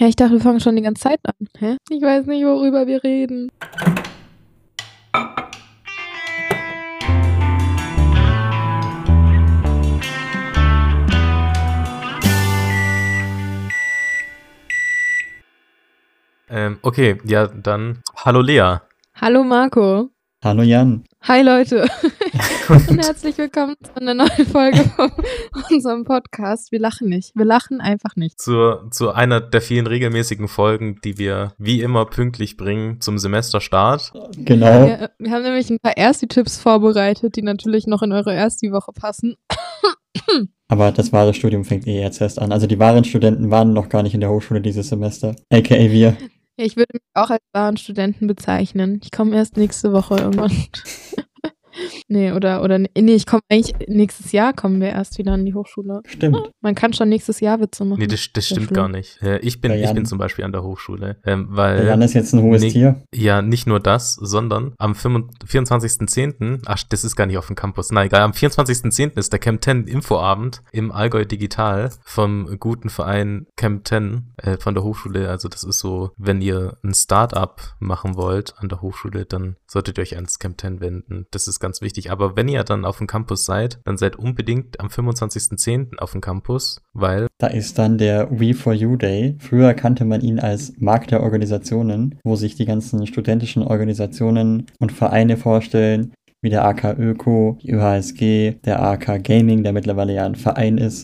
Ja, ich dachte, wir fangen schon die ganze Zeit an. Hä? Ich weiß nicht, worüber wir reden. Okay, ja, dann hallo Lea. Hallo Marco. Hallo Jan. Hi Leute. Und herzlich willkommen zu einer neuen Folge von unserem Podcast. Wir lachen nicht. Wir lachen einfach nicht. Zu einer der vielen regelmäßigen Folgen, die wir wie immer pünktlich bringen zum Semesterstart. Genau. Wir haben nämlich ein paar Ersti-Tipps vorbereitet, die natürlich noch in eure Ersti-Woche passen. Aber das wahre Studium fängt jetzt erst an. Also die wahren Studenten waren noch gar nicht in der Hochschule dieses Semester. A.k.a. wir. Ja, ich würde mich auch als wahren Studenten bezeichnen. Ich komme erst nächste Woche irgendwann. Nee, ich komme eigentlich, nächstes Jahr kommen wir erst wieder an die Hochschule. Stimmt. Man kann schon nächstes Jahr Witze machen. Nee, das stimmt gar nicht. Ich bin zum Beispiel an der Hochschule, weil... Der Jan ist jetzt ein hohes Tier. Ja, nicht nur das, sondern am 24.10., ach, das ist gar nicht auf dem Campus, nein, egal, am 24.10. ist der Camp 10 Infoabend im Allgäu Digital vom guten Verein Camp 10 von der Hochschule. Also das ist so, wenn ihr ein Start-up machen wollt an der Hochschule, dann solltet ihr euch ans Camp 10 wenden. Das ist ganz wichtig. Aber wenn ihr dann auf dem Campus seid, dann seid unbedingt am 25.10. auf dem Campus, weil... Da ist dann der We4U Day. Früher kannte man ihn als Markt der Organisationen, wo sich die ganzen studentischen Organisationen und Vereine vorstellen, wie der AK Öko, die ÖHSG, der AK Gaming, der mittlerweile ja ein Verein ist.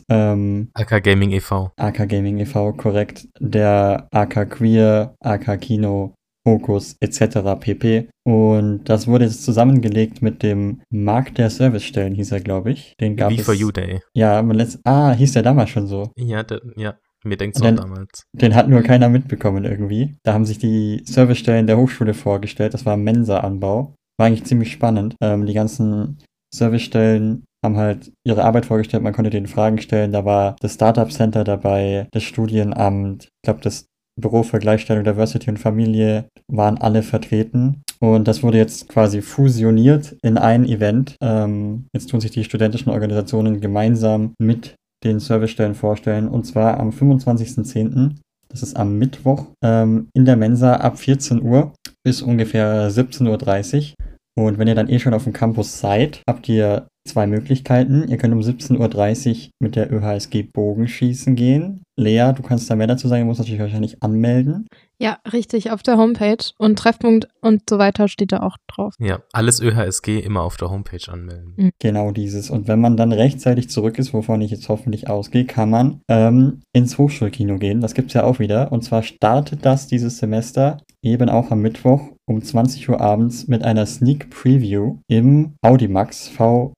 AK Gaming e.V. AK Gaming e.V., korrekt. Der AK Queer, AK Kino, Fokus etc. pp. Und das wurde jetzt zusammengelegt mit dem Markt der Servicestellen, hieß er, glaube ich. Den gab es. We4U Day. Ja, hieß der damals schon so. Ja, mir denkt's auch damals. Den hat nur keiner mitbekommen irgendwie. Da haben sich die Servicestellen der Hochschule vorgestellt. Das war Mensa-Anbau. War eigentlich ziemlich spannend. Die ganzen Servicestellen haben halt ihre Arbeit vorgestellt. Man konnte denen Fragen stellen. Da war das Startup Center dabei, das Studienamt, ich glaube, das Büro für Gleichstellung, Diversity und Familie waren alle vertreten. Und das wurde jetzt quasi fusioniert in ein Event. Jetzt tun sich die studentischen Organisationen gemeinsam mit den Servicestellen vorstellen. Und zwar am 25.10., das ist am Mittwoch, in der Mensa ab 14 Uhr bis ungefähr 17.30 Uhr. Und wenn ihr dann schon auf dem Campus seid, habt ihr zwei Möglichkeiten. Ihr könnt um 17.30 Uhr mit der ÖHSG Bogenschießen gehen. Lea, du kannst da mehr dazu sagen, du musst natürlich wahrscheinlich anmelden. Ja, richtig, auf der Homepage. Und Treffpunkt und so weiter steht da auch drauf. Ja, alles ÖHSG immer auf der Homepage anmelden. Mhm. Genau dieses. Und wenn man dann rechtzeitig zurück ist, wovon ich jetzt hoffentlich ausgehe, kann man ins Hochschulkino gehen. Das gibt's ja auch wieder. Und zwar startet das dieses Semester eben auch am Mittwoch um 20 Uhr abends mit einer Sneak Preview im Audimax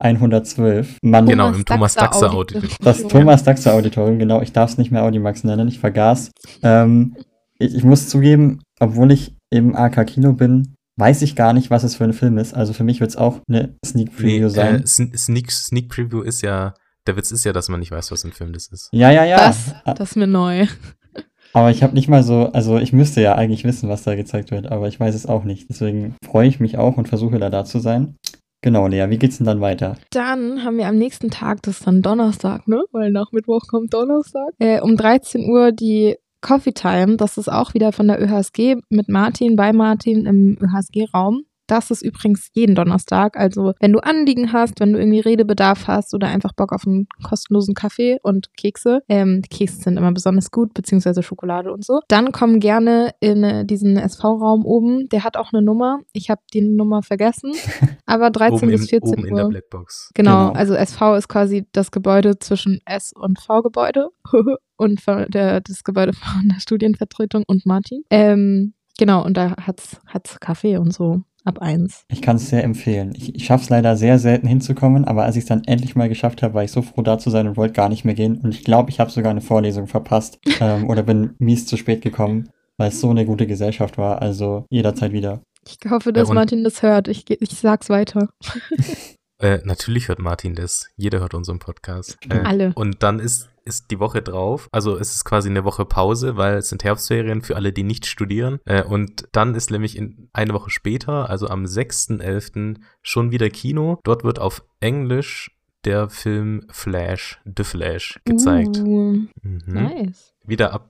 V112. Genau, im Thomas Daxer Auditorium. Das Thomas Daxer Auditorium, genau. Ich darf es nicht mehr Audimax nennen, ich vergaß. Ich muss zugeben, obwohl ich im AK Kino bin, weiß ich gar nicht, was es für ein Film ist. Also für mich wird es auch eine Sneak Preview sein. Sneak Preview ist ja, der Witz ist ja, dass man nicht weiß, was ein Film das ist. Ja. Das ist mir neu. Aber ich habe nicht mal so, also ich müsste ja eigentlich wissen, was da gezeigt wird, aber ich weiß es auch nicht. Deswegen freue ich mich auch und versuche da zu sein. Genau, Lea, wie geht's denn dann weiter? Dann haben wir am nächsten Tag, das ist dann Donnerstag, ne? Weil nach Mittwoch kommt Donnerstag. Um 13 Uhr die Coffee Time. Das ist auch wieder von der ÖHSG mit Martin, bei Martin im ÖHSG-Raum. Das ist übrigens jeden Donnerstag. Also wenn du Anliegen hast, wenn du irgendwie Redebedarf hast oder einfach Bock auf einen kostenlosen Kaffee und Kekse, die Kekse sind immer besonders gut, beziehungsweise Schokolade und so, dann komm gerne in diesen SV-Raum oben. Der hat auch eine Nummer. Ich habe die Nummer vergessen. Aber 13 bis 14 oben Uhr. In der Blackbox. Genau, also SV ist quasi das Gebäude zwischen S- und V-Gebäude und das Gebäude von der Studienvertretung und Martin. Genau, und da hat's Kaffee und so. Ab 1. Ich kann es sehr empfehlen. Ich schaffe es leider sehr selten hinzukommen, aber als ich es dann endlich mal geschafft habe, war ich so froh da zu sein und wollte gar nicht mehr gehen. Und ich glaube, ich habe sogar eine Vorlesung verpasst oder bin mies zu spät gekommen, weil es so eine gute Gesellschaft war. Also jederzeit wieder. Ich hoffe, dass Martin das hört. Ich sag's weiter. Natürlich hört Martin das. Jeder hört unseren Podcast. Alle. Und dann ist die Woche drauf, also es ist quasi eine Woche Pause, weil es sind Herbstferien für alle, die nicht studieren. Und dann ist nämlich eine Woche später, also am 6.11. schon wieder Kino. Dort wird auf Englisch der Film The Flash gezeigt. Nice. Wieder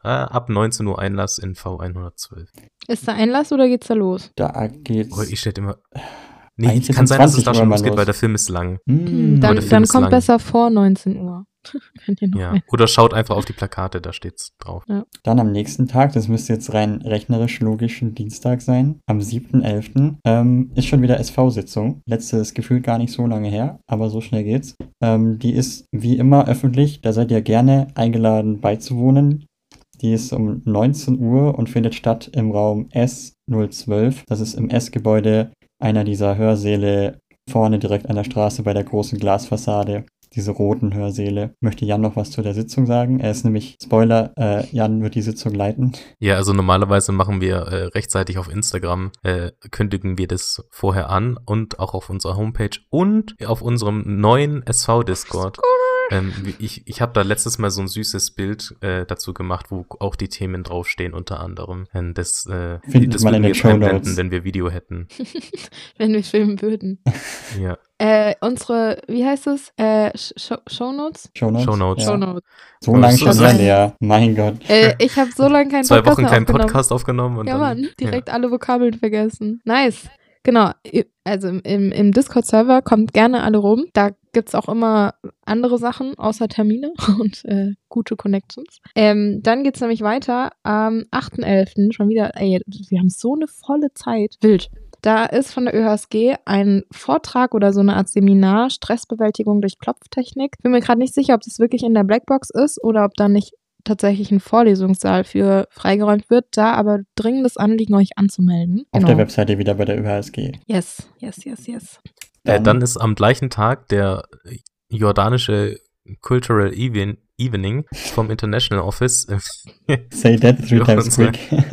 ab 19 Uhr Einlass in V112. Ist da Einlass oder geht's da los? Da geht's. Oh, ich stelle immer... Nee, Eigentlich kann sein, dass es 20 da Uhr schon mal losgeht, los. weil der Film ist lang. Mm. Aber der Film Dann ist kommt lang. besser vor 19 Uhr. Wenn ihr noch Ja. mehr- Oder schaut einfach auf die Plakate, da steht's drauf. Dann am nächsten Tag, das müsste jetzt rein rechnerisch logisch ein Dienstag sein, am 7.11. Ist schon wieder SV-Sitzung. Letzte ist gefühlt gar nicht so lange her, aber so schnell geht's. Die ist wie immer öffentlich, da seid ihr gerne eingeladen beizuwohnen. Die ist um 19 Uhr und findet statt im Raum S012. Das ist im S-Gebäude, einer dieser Hörsäle vorne direkt an der Straße bei der großen Glasfassade. Diese roten Hörsäle. Möchte Jan noch was zu der Sitzung sagen? Er ist nämlich, Spoiler, Jan wird die Sitzung leiten. Ja, also normalerweise machen wir rechtzeitig auf Instagram, kündigen wir das vorher an und auch auf unserer Homepage und auf unserem neuen SV-Discord. Ich habe da letztes Mal so ein süßes Bild dazu gemacht, wo auch die Themen draufstehen, unter anderem. Das Findet man in würden wir den jetzt Shownotes. einblenden, wenn wir Video hätten. Wenn wir filmen würden. Ja. Unsere, wie heißt es? Shownotes? Shownotes? Shownotes. Ja. Shownotes. So lang So schon lang. her, Lea. Mein Gott. Ich habe so lange keinen 2 Podcast Wochen mehr keinen aufgenommen. Podcast aufgenommen und Ja, dann, Mann, direkt alle Vokabeln vergessen. Nice. Genau, also im Discord-Server kommt gerne alle rum. Da gibt's auch immer andere Sachen außer Termine und gute Connections. Dann geht's nämlich weiter am 8.11. schon wieder, wir haben so eine volle Zeit. Wild. Da ist von der ÖHSG ein Vortrag oder so eine Art Seminar, Stressbewältigung durch Klopftechnik. Bin mir gerade nicht sicher, ob das wirklich in der Blackbox ist oder ob da nicht tatsächlich ein Vorlesungssaal für freigeräumt wird. Da aber dringendes Anliegen, euch anzumelden. Auf der Webseite wieder bei der ÖHSG. Yes. dann ist am gleichen Tag der jordanische Cultural Evening vom International Office Say that 3 Für times unsere- quick.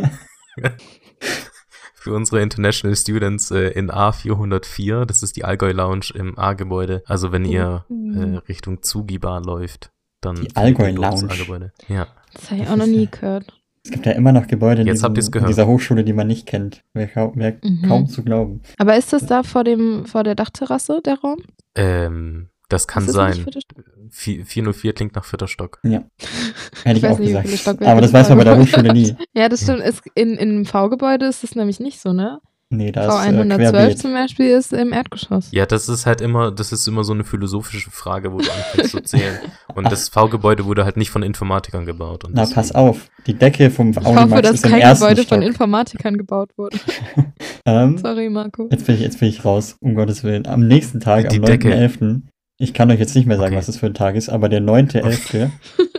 für unsere International Students in A404. Das ist die Allgäu Lounge im A-Gebäude. Also wenn ihr Richtung Zugibar läuft, dann Die findet Allgäu ihr dort das Lounge. A-Gebäude. Ja. Das habe ich auch noch nie gehört. Es gibt ja immer noch Gebäude in, Jetzt habt ihr's in gehört. dieser Hochschule, die man nicht kennt. Wäre kaum zu glauben. Aber ist das da vor der Dachterrasse, der Raum? Das kann Ist das sein. nicht für das- 404 klingt nach 4. Stock. Ja. Hätte ich weiß auch nicht, wie viele gesagt. Stockwerke Aber das das weiß man bei der war. Hochschule nie. Ja, das stimmt. Im V-Gebäude ist das nämlich nicht so, ne? Nee, da ist V112 querbeet. zum Beispiel ist im Erdgeschoss. Ja, das ist immer so eine philosophische Frage, wo du anfängst zu zählen. Und das V-Gebäude wurde halt nicht von Informatikern gebaut. Und Na, deswegen- pass auf. Die Decke vom Ich hoffe, Audimax dass ist im kein ersten Gebäude Stock. von Informatikern gebaut wurde. Sorry, Marco. Jetzt bin ich raus, um Gottes Willen. Am nächsten Tag, Die am Decke. 9.11., ich kann euch jetzt nicht mehr sagen, Okay. was das für ein Tag ist, aber der 9.11.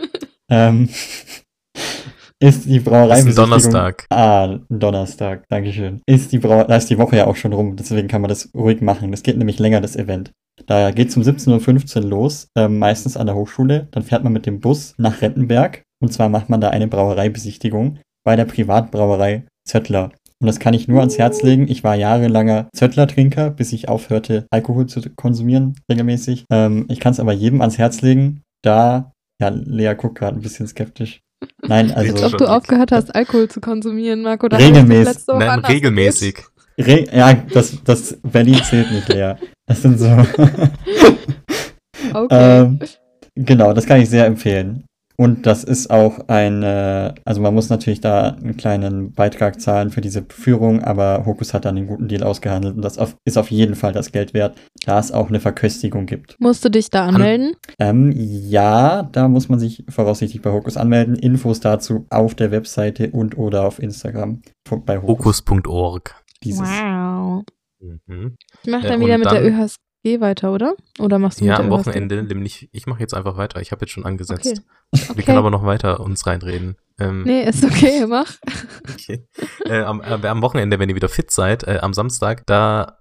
Ist die Brauereibesichtigung. Das ist ein Donnerstag. Ein Donnerstag, Dankeschön. Da ist die Woche ja auch schon rum, deswegen kann man das ruhig machen. Das geht nämlich länger, das Event. Da geht es um 17.15 Uhr los, meistens an der Hochschule. Dann fährt man mit dem Bus nach Rettenberg. Und zwar macht man da eine Brauereibesichtigung bei der Privatbrauerei Zöttler. Und das kann ich nur ans Herz legen. Ich war jahrelanger Zöttler-Trinker, bis ich aufhörte, Alkohol zu konsumieren, regelmäßig. Ich kann es aber jedem ans Herz legen, ja, Lea guckt gerade ein bisschen skeptisch. Nein, also Als ob du aufgehört hast, Alkohol zu konsumieren, Marco. Da Regelmäßig. hast du letzte Woche Nein, anders regelmäßig. Ja, das Berlin zählt nicht, Lea. Das sind so. gesagt. Okay. Genau, das kann ich sehr empfehlen. Und das ist auch also man muss natürlich da einen kleinen Beitrag zahlen für diese Führung, aber Hokus hat dann einen guten Deal ausgehandelt und das ist auf jeden Fall das Geld wert, da es auch eine Verköstigung gibt. Musst du dich da anmelden? Ja, da muss man sich voraussichtlich bei Hokus anmelden. Infos dazu auf der Webseite und oder auf Instagram bei Hokus. Hokus.org. Wow. Mhm. Ich mach Ja, dann wieder und mit der dann- ÖHSG weiter, oder? Oder machst du Ja, mit der am ÖHSG? Wochenende, nämlich, ich mache jetzt einfach weiter. Ich habe jetzt schon angesetzt. Okay. Wir können aber noch weiter uns reinreden. Nee, ist okay, mach. Okay. Am Wochenende, wenn ihr wieder fit seid, am Samstag, da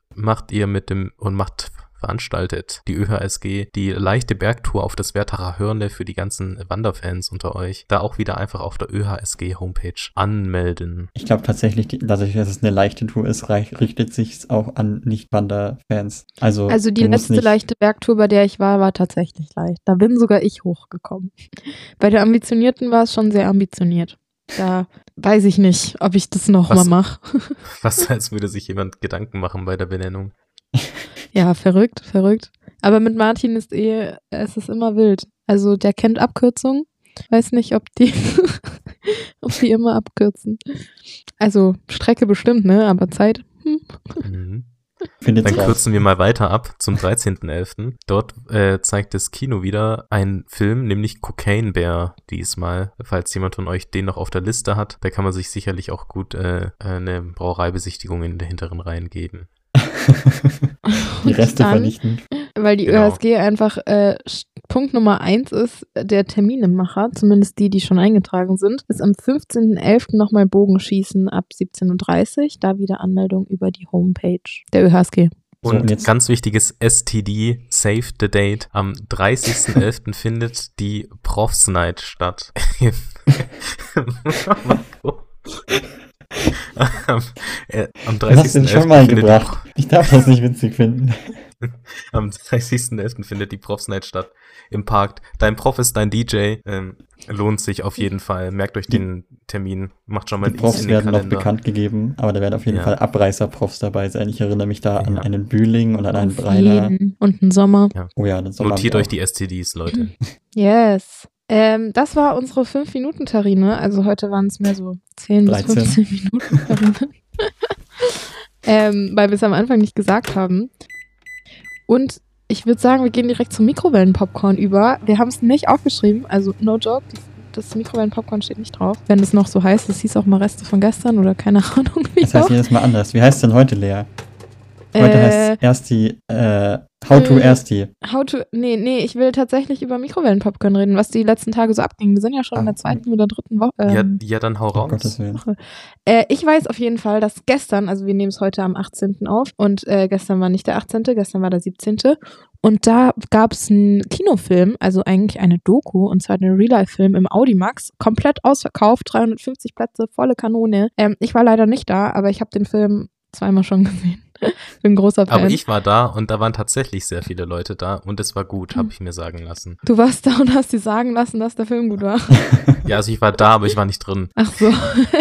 veranstaltet die ÖHSG die leichte Bergtour auf das Wertacher Hörnle für die ganzen Wanderfans unter euch. Da auch wieder einfach auf der ÖHSG-Homepage anmelden. Ich glaube tatsächlich, dadurch, dass es eine leichte Tour ist, richtet sich auch an Nicht-Wanderfans. Also Also die du musst letzte nicht, leichte Bergtour, bei der ich war tatsächlich leicht. Da bin sogar ich hochgekommen. Bei der Ambitionierten war es schon sehr ambitioniert. Da weiß ich nicht, ob ich das nochmal Was? mache. Fast als würde sich jemand Gedanken machen bei der Benennung. Ja, verrückt. Aber mit Martin es ist immer wild. Also der kennt Abkürzungen. Weiß nicht, ob die wie immer abkürzen. Also Strecke bestimmt, ne? Aber Zeit. Findet Dann raus. kürzen wir mal weiter ab zum 13.11. Dort zeigt das Kino wieder einen Film, nämlich Cocaine Bear diesmal. Falls jemand von euch den noch auf der Liste hat, da kann man sich sicherlich auch gut eine Brauereibesichtigung in der hinteren Reihen geben. Die Reste dann, vernichten. Weil die Genau. ÖHSG einfach Punkt Nummer 1 ist, der Terminemacher, zumindest die schon eingetragen sind, ist am 15.11. nochmal Bogenschießen ab 17.30 Uhr. Da wieder Anmeldung über die Homepage der ÖHSG. So, Und und jetzt- ganz wichtiges STD, Save the Date, am 30.11. findet die Profs Night statt. Am Du hast den 30.11. schon mal findet die gebracht. Ich darf das nicht witzig finden. Am 30.11. findet die Profs Night statt im Park. Dein Prof ist dein DJ. Lohnt sich auf jeden Fall. Merkt euch den Termin. Macht schon mal Die ein Profs in den werden noch Kalender. bekannt gegeben, aber da werden auf jeden Ja. Fall Abreißer-Profs dabei sein. Ich erinnere mich da an Ja. einen Bühling und an einen Auf Breiner. jeden. Und ein Sommer. Oh ja, das Sommer Notiert haben wir euch auch. die STDs, Leute. Yes. Das war unsere 5-Minuten-Terrine. Also heute waren es mehr so 10 bis 13. 15 Minuten Terrine. Weil wir es am Anfang nicht gesagt haben. Und ich würde sagen, wir gehen direkt zum Mikrowellenpopcorn über. Wir haben es nicht aufgeschrieben, also no joke, das Mikrowellenpopcorn steht nicht drauf. Wenn es noch so heißt, es hieß auch mal Reste von gestern oder keine Ahnung wie Das heißt auch. jedes Mal anders. Wie heißt es denn heute, Lea? Heute heißt es Ersti, How to Ersti. Nee, ich will tatsächlich über Mikrowellenpopcorn reden, was die letzten Tage so abging. Wir sind ja schon in der 2. oder 3. Woche. Ja, dann hau Um raus. Gottes Willen. Ich weiß auf jeden Fall, dass gestern, also wir nehmen es heute am 18. auf und gestern war nicht der 18., gestern war der 17. Und da gab es einen Kinofilm, also eigentlich eine Doku, und zwar den Real-Life-Film im Audimax, komplett ausverkauft, 350 Plätze, volle Kanone. Ich war leider nicht da, aber ich habe den Film zweimal schon gesehen. Bin ein großer Fan. Aber ich war da und da waren tatsächlich sehr viele Leute da und es war gut, habe ich mir sagen lassen. Du warst da und hast dir sagen lassen, dass der Film gut war. Ja, also ich war da, aber ich war nicht drin. Ach so.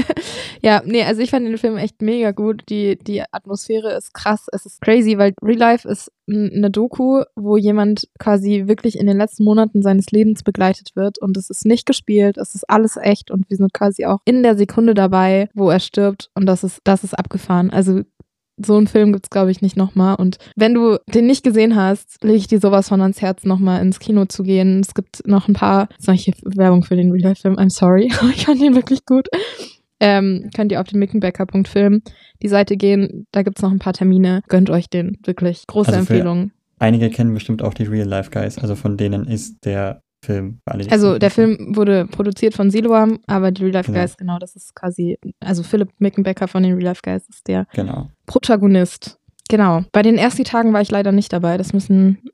Ja, nee, also ich fand den Film echt mega gut. Die Atmosphäre ist krass. Es ist crazy, weil Real Life ist eine Doku, wo jemand quasi wirklich in den letzten Monaten seines Lebens begleitet wird und es ist nicht gespielt, es ist alles echt und wir sind quasi auch in der Sekunde dabei, wo er stirbt und das ist abgefahren. Also so einen Film gibt's, glaube ich, nicht nochmal. Und wenn du den nicht gesehen hast, lege ich dir sowas von ans Herz, nochmal ins Kino zu gehen. Es gibt noch ein paar, solche Werbung für den Real-Life-Film, I'm sorry, aber ich fand den wirklich gut. Könnt ihr auf den mickenbecker.film die Seite gehen, da gibt's noch ein paar Termine. Gönnt euch den, wirklich. Große Also für Empfehlung. Einige kennen bestimmt auch die Real Life Guys, also von denen ist der Film. Für alle, die es Also nicht der wissen. Film wurde produziert von Siloam, aber die Real Life Genau. Guys, genau, das ist quasi, also Philipp Mickenbecker von den Real Life Guys ist der Genau. Protagonist. Genau. Bei den ersten Tagen war ich leider nicht dabei. Das muss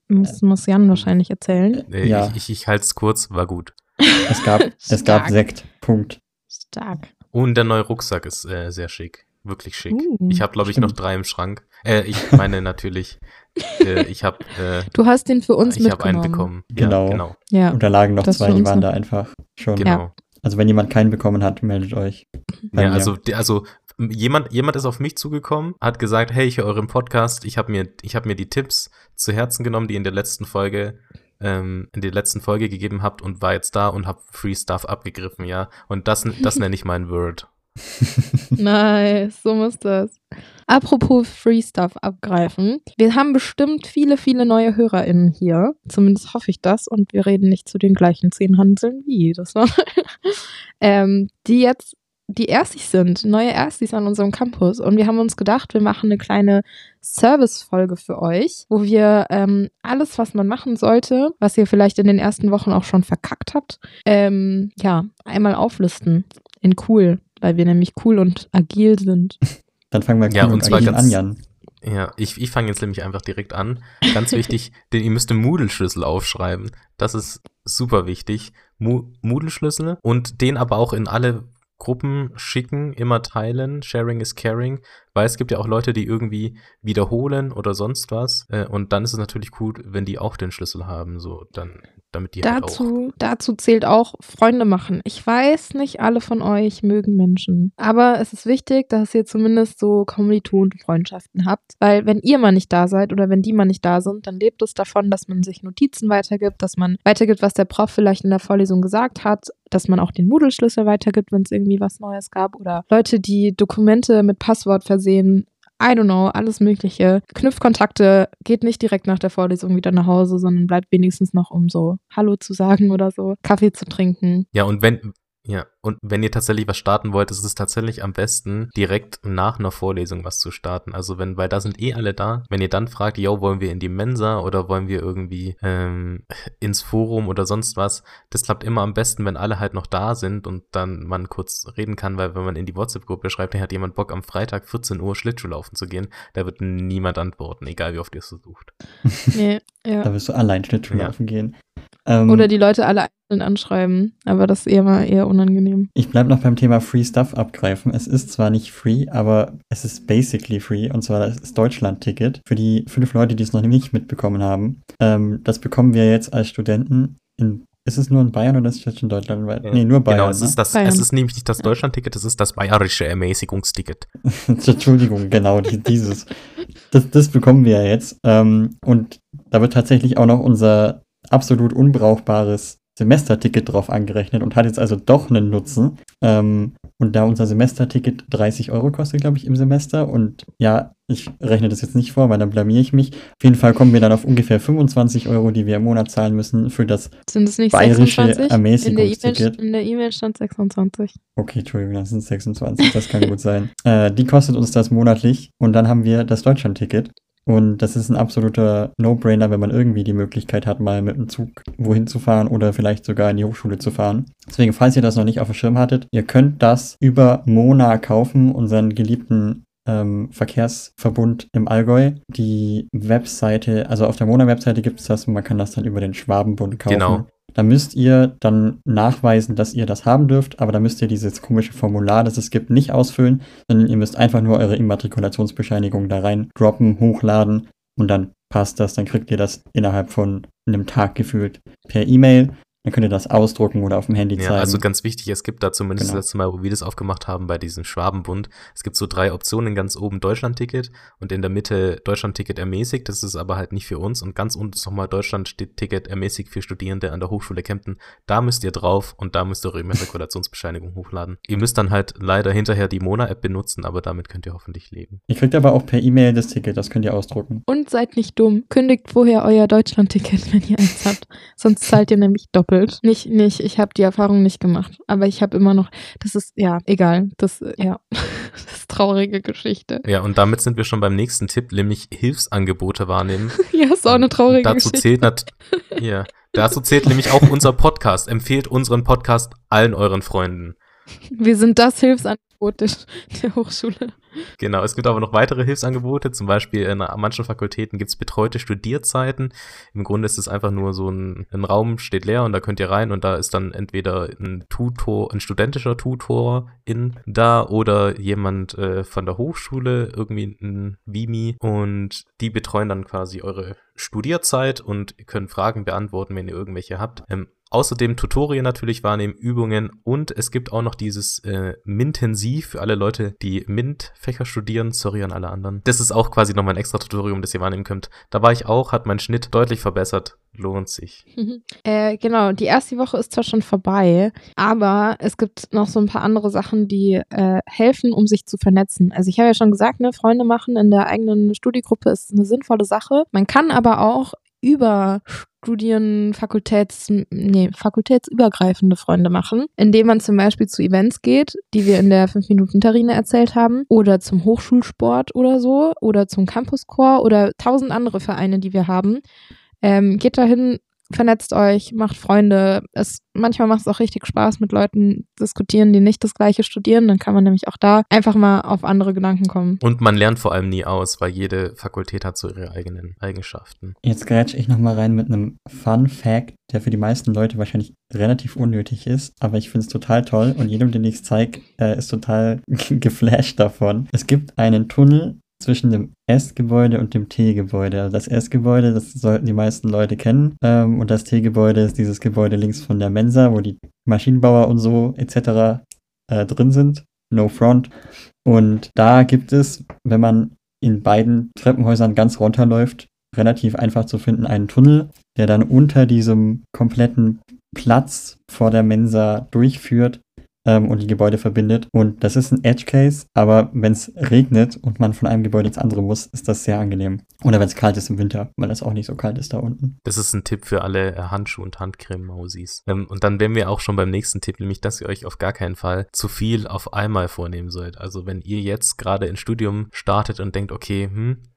Jan wahrscheinlich erzählen. Ja. Ich halte es kurz, war gut. Es gab Stark. Sekt. Punkt. Stark. Und der neue Rucksack ist sehr schick. Wirklich schick. Uh, Ich habe, glaube ich, stimmt. noch 3 im Schrank. Ich meine natürlich, ich habe Du hast den für uns ich hab mitgenommen. einen bekommen. Genau. Ja, genau. Ja. Und da lagen noch Das 2, für die uns waren noch. da einfach schon. Genau. Also wenn jemand keinen bekommen hat, meldet euch. Bei Ja, mir. also jemand ist auf mich zugekommen, hat gesagt, hey, ich höre euren Podcast, ich habe mir die Tipps zu Herzen genommen, die ihr in der letzten Folge gegeben habt und war jetzt da und habe Free Stuff abgegriffen, ja. Und das nenne ich mein Word. Nice, so muss das. Apropos Free Stuff abgreifen. Wir haben bestimmt viele, viele neue HörerInnen hier. Zumindest hoffe ich das. Und wir reden nicht zu den gleichen 10 Hanseln wie das war. Die jetzt die Erstis sind, neue Erstis an unserem Campus. Und wir haben uns gedacht, wir machen eine kleine Service-Folge für euch, wo wir alles, was man machen sollte, was ihr vielleicht in den ersten Wochen auch schon verkackt habt, einmal auflisten. In cool, weil wir nämlich cool und agil sind. Dann fangen wir Ja, cool und zwar agil ganz- an, Jan. Ja, ich fange jetzt nämlich einfach direkt an. Ganz wichtig, ihr müsst den Moodle-Schlüssel aufschreiben. Das ist super wichtig. Moodle-Schlüssel und den aber auch in alle Gruppen schicken, immer teilen. Sharing is caring. weil es gibt ja auch Leute, die irgendwie wiederholen oder sonst was. Und dann ist es natürlich gut, wenn die auch den Schlüssel haben, so dann, damit die halt auch. Dazu zählt auch Freunde machen. Ich weiß, nicht alle von euch mögen Menschen, aber es ist wichtig, dass ihr zumindest so Kommilitonen-Freundschaften habt, weil wenn ihr mal nicht da seid oder wenn die mal nicht da sind, dann lebt es davon, dass man sich Notizen weitergibt, dass man weitergibt, was der Prof vielleicht in der Vorlesung gesagt hat, dass man auch den Moodle-Schlüssel weitergibt, wenn es irgendwie was Neues gab oder Leute, die Dokumente mit Passwort versehen. I don't know, alles Mögliche. Knüpft Kontakte, geht nicht direkt nach der Vorlesung wieder nach Hause, sondern bleibt wenigstens noch, um so Hallo zu sagen oder so, Kaffee zu trinken. Ja, und wenn ihr tatsächlich was starten wollt, ist es tatsächlich am besten, direkt nach einer Vorlesung was zu starten. Also weil da sind alle da. Wenn ihr dann fragt, yo, wollen wir in die Mensa oder wollen wir irgendwie ins Forum oder sonst was, das klappt immer am besten, wenn alle halt noch da sind und dann man kurz reden kann, weil wenn man in die WhatsApp-Gruppe schreibt, hey, hat jemand Bock am Freitag 14 Uhr Schlittschuhlaufen zu gehen, da wird niemand antworten, egal wie oft ihr es versucht. Nee, ja. Da wirst du allein Schlittschuhlaufen gehen. Oder die Leute alle einzeln anschreiben, aber das ist eher unangenehm. Ich bleibe noch beim Thema Free Stuff abgreifen. Es ist zwar nicht free, aber es ist basically free, und zwar das Deutschland-Ticket für die 5 Leute, die es noch nicht mitbekommen haben. Das bekommen wir jetzt als Studenten ist es nur in Bayern oder ist es jetzt in Deutschland? Ja. Nee, nur Bayern. Genau, es ist nämlich nicht das Deutschland-Ticket, es ist das bayerische Ermäßigungsticket. Entschuldigung, genau, dieses. Das bekommen wir ja jetzt. Und da wird tatsächlich auch noch unser absolut unbrauchbares Semesterticket drauf angerechnet und hat jetzt also doch einen Nutzen. Und da unser Semesterticket 30 € kostet, glaube ich, im Semester, und ja, ich rechne das jetzt nicht vor, weil dann blamier ich mich. Auf jeden Fall kommen wir dann auf ungefähr 25 €, die wir im Monat zahlen müssen für das Sind es nicht bayerische 26? Ermäßigungsticket. In der E-Mail stand 26. Okay, Entschuldigung, das sind 26, das kann gut sein. Die kostet uns das monatlich, und dann haben wir das Deutschland-Ticket. Und das ist ein absoluter No-Brainer, wenn man irgendwie die Möglichkeit hat, mal mit dem Zug wohin zu fahren oder vielleicht sogar in die Hochschule zu fahren. Deswegen, falls ihr das noch nicht auf dem Schirm hattet, ihr könnt das über Mona kaufen, unseren geliebten Verkehrsverbund im Allgäu. Die Webseite, also auf der Mona-Webseite gibt es das, und man kann das dann über den Schwabenbund kaufen. Genau. Da müsst ihr dann nachweisen, dass ihr das haben dürft, aber da müsst ihr dieses komische Formular, das es gibt, nicht ausfüllen, sondern ihr müsst einfach nur eure Immatrikulationsbescheinigung da rein droppen, hochladen, und dann passt das. Dann kriegt ihr das innerhalb von einem Tag gefühlt per E-Mail. Dann könnt ihr das ausdrucken oder auf dem Handy zeigen. Ja, also ganz wichtig, es gibt da zumindest Genau. das letzte Mal, wo wir das aufgemacht haben, bei diesem Schwabenbund, es gibt so 3 Optionen, ganz oben Deutschland-Ticket und in der Mitte Deutschland-Ticket ermäßigt, das ist aber halt nicht für uns, und ganz unten ist nochmal Deutschland-Ticket ermäßigt für Studierende an der Hochschule Kempten. Da müsst ihr drauf und da müsst ihr eure Immatrikulationsbescheinigung hochladen. Ihr müsst dann halt leider hinterher die Mona-App benutzen, aber damit könnt ihr hoffentlich leben. Ihr kriegt aber auch per E-Mail das Ticket, das könnt ihr ausdrucken. Und seid nicht dumm. Kündigt vorher euer Deutschland-Ticket, wenn ihr eins habt. Sonst zahlt ihr nämlich doppelt. Nicht, ich habe die Erfahrung nicht gemacht. Aber ich habe immer noch, das ist, ja, egal. Das ist traurige Geschichte. Ja, und damit sind wir schon beim nächsten Tipp, nämlich Hilfsangebote wahrnehmen. Ja, ist auch eine traurige Geschichte. Dazu zählt nämlich auch unser Podcast. Empfehlt unseren Podcast allen euren Freunden. Wir sind das Hilfsangebot der Hochschule. Genau, es gibt aber noch weitere Hilfsangebote, zum Beispiel an manchen Fakultäten gibt es betreute Studierzeiten. Im Grunde ist es einfach nur so ein Raum, steht leer und da könnt ihr rein und da ist dann entweder ein studentischer Tutor da oder jemand von der Hochschule, irgendwie ein Vimi, und die betreuen dann quasi eure Studierzeit und ihr könnt Fragen beantworten, wenn ihr irgendwelche habt. Außerdem Tutorien natürlich wahrnehmen, Übungen, und es gibt auch noch dieses Mintensiv für alle Leute, die MINT-Fächer studieren. Sorry an alle anderen. Das ist auch quasi nochmal ein extra Tutorium, das ihr wahrnehmen könnt. Da war ich auch, hat mein Schnitt deutlich verbessert. Lohnt sich. Genau, die erste Woche ist zwar schon vorbei, aber es gibt noch so ein paar andere Sachen, die helfen, um sich zu vernetzen. Also ich habe ja schon gesagt, ne, Freunde machen in der eigenen Studiegruppe ist eine sinnvolle Sache. Man kann aber auch über fakultätsübergreifende Freunde machen, indem man zum Beispiel zu Events geht, die wir in der 5-Minuten-Terrine erzählt haben, oder zum Hochschulsport oder so, oder zum Campuschor oder 1000 andere Vereine, die wir haben. Geht dahin, vernetzt euch, macht Freunde. Manchmal macht es auch richtig Spaß, mit Leuten diskutieren, die nicht das Gleiche studieren. Dann kann man nämlich auch da einfach mal auf andere Gedanken kommen. Und man lernt vor allem nie aus, weil jede Fakultät hat so ihre eigenen Eigenschaften. Jetzt grätsch ich nochmal rein mit einem Fun Fact, der für die meisten Leute wahrscheinlich relativ unnötig ist, aber ich finde es total toll und jedem, den ich es zeige, ist total geflasht davon. Es gibt einen Tunnel zwischen dem S-Gebäude und dem T-Gebäude. Also das S-Gebäude, das sollten die meisten Leute kennen, und das T-Gebäude ist dieses Gebäude links von der Mensa, wo die Maschinenbauer und so etc. Drin sind. No front. Und da gibt es, wenn man in beiden Treppenhäusern ganz runterläuft, relativ einfach zu finden, einen Tunnel, der dann unter diesem kompletten Platz vor der Mensa durchführt und die Gebäude verbindet. Und das ist ein Edge-Case, aber wenn es regnet und man von einem Gebäude ins andere muss, ist das sehr angenehm. Oder wenn es kalt ist im Winter, weil es auch nicht so kalt ist da unten. Das ist ein Tipp für alle Handschuh- und Handcreme-Mausis. Und dann wären wir auch schon beim nächsten Tipp, nämlich, dass ihr euch auf gar keinen Fall zu viel auf einmal vornehmen sollt. Also wenn ihr jetzt gerade ins Studium startet und denkt, okay,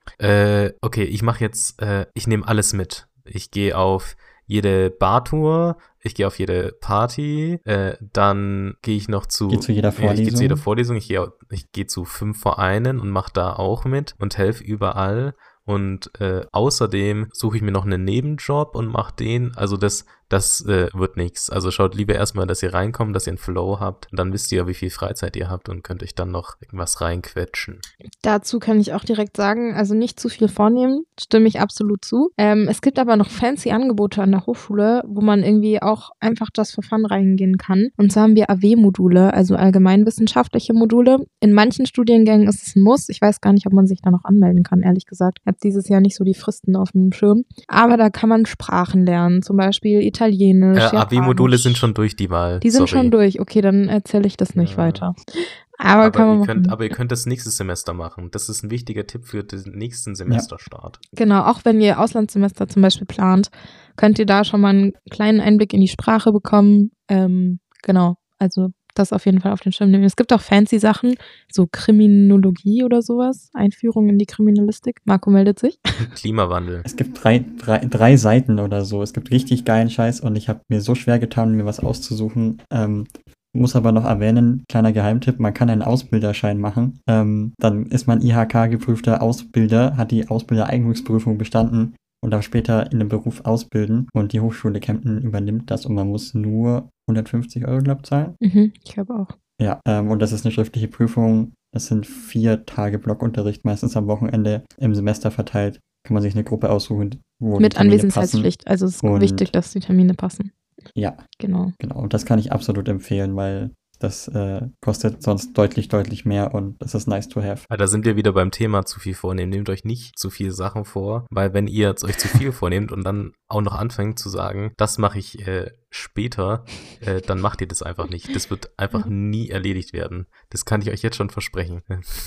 ich mache jetzt, ich nehme alles mit. Ich gehe auf jede Bartour, ich gehe auf jede Party, dann gehe ich noch zu... Geh zu jeder Vorlesung. Ich gehe zu jeder Vorlesung, ich gehe zu 5 Vereinen und mache da auch mit und helfe überall. Und außerdem suche ich mir noch einen Nebenjob und mache den. Also das wird nichts. Also schaut lieber erstmal, dass ihr reinkommt, dass ihr einen Flow habt. Und dann wisst ihr, wie viel Freizeit ihr habt und könnt euch dann noch irgendwas reinquetschen. Dazu kann ich auch direkt sagen, also nicht zu viel vornehmen, stimme ich absolut zu. Es gibt aber noch fancy Angebote an der Hochschule, wo man irgendwie auch einfach just for fun reingehen kann. Und zwar haben wir AW-Module, also allgemeinwissenschaftliche Module. In manchen Studiengängen ist es ein Muss. Ich weiß gar nicht, ob man sich da noch anmelden kann, ehrlich gesagt. Ich habe dieses Jahr nicht so die Fristen auf dem Schirm. Aber da kann man Sprachen lernen, zum Beispiel Italienisch, AW-Module sind schon durch die Wahl. Die sind schon durch. Okay, dann erzähle ich das nicht weiter. Aber ihr könnt das nächstes Semester machen. Das ist ein wichtiger Tipp für den nächsten Semesterstart. Ja. Genau, auch wenn ihr Auslandssemester zum Beispiel plant, könnt ihr da schon mal einen kleinen Einblick in die Sprache bekommen. Genau, also das auf jeden Fall auf den Schirm nehmen. Es gibt auch fancy Sachen, so Kriminologie oder sowas, Einführung in die Kriminalistik. Marco meldet sich. Klimawandel. Es gibt drei Seiten oder so. Es gibt richtig geilen Scheiß und ich habe mir so schwer getan, mir was auszusuchen. Muss aber noch erwähnen, kleiner Geheimtipp, man kann einen Ausbilderschein machen. Dann ist man IHK-geprüfter Ausbilder, hat die Ausbildereignungsprüfung bestanden und darf später in dem Beruf ausbilden. Und die Hochschule Kempten übernimmt das und man muss nur 150 €, glaube ich, zahlen. Ich glaube auch. Ja, und das ist eine schriftliche Prüfung. Das sind 4 Tage Blockunterricht, meistens am Wochenende im Semester verteilt. Kann man sich eine Gruppe aussuchen, wo mit die Termine Anwesenheitspflicht. passen. Also es ist wichtig, dass die Termine passen. Ja. Genau. Und das kann ich absolut empfehlen, weil das kostet sonst deutlich, deutlich mehr und das ist nice to have. Da sind wir wieder beim Thema zu viel vornehmen. Nehmt euch nicht zu viele Sachen vor, weil wenn ihr jetzt euch zu viel vornehmt und dann auch noch anfängt zu sagen, das mache ich später, dann macht ihr das einfach nicht. Das wird einfach nie erledigt werden. Das kann ich euch jetzt schon versprechen.